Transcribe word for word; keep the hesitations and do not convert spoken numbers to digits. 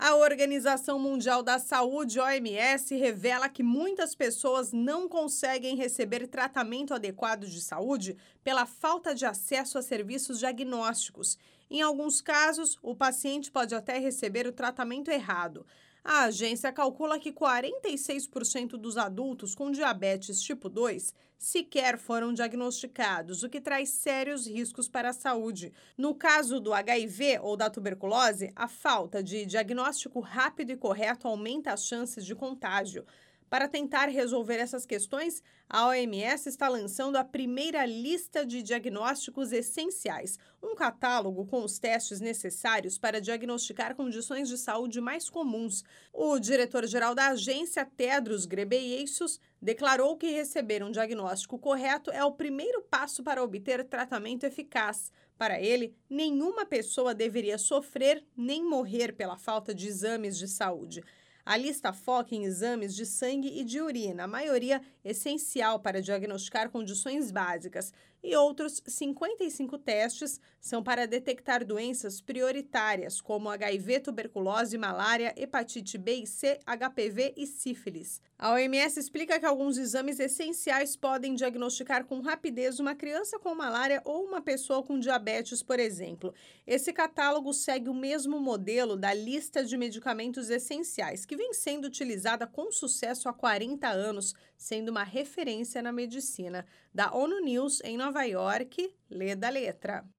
A Organização Mundial da Saúde, O M S, revela que muitas pessoas não conseguem receber tratamento adequado de saúde pela falta de acesso a serviços diagnósticos. Em alguns casos, o paciente pode até receber o tratamento errado. A agência calcula que quarenta e seis por cento dos adultos com diabetes tipo dois sequer foram diagnosticados, o que traz sérios riscos para a saúde. No caso do H I V ou da tuberculose, a falta de diagnóstico rápido e correto aumenta as chances de contágio. Para tentar resolver essas questões, a O M S está lançando a primeira lista de diagnósticos essenciais, um catálogo com os testes necessários para diagnosticar condições de saúde mais comuns. O diretor-geral da agência, Tedros Ghebreyesus, declarou que receber um diagnóstico correto é o primeiro passo para obter tratamento eficaz. Para ele, nenhuma pessoa deveria sofrer nem morrer pela falta de exames de saúde. A lista foca em exames de sangue e de urina, a maioria essencial para diagnosticar condições básicas, e outros cinquenta e cinco testes são para detectar doenças prioritárias, como H I V, tuberculose, malária, hepatite B e C, H P V e sífilis. A O M S explica que alguns exames essenciais podem diagnosticar com rapidez uma criança com malária ou uma pessoa com diabetes, por exemplo. Esse catálogo segue o mesmo modelo da lista de medicamentos essenciais, que vem sendo utilizada com sucesso há quarenta anos, sendo uma referência na medicina. Da ONU News, em Nova York, lê da letra.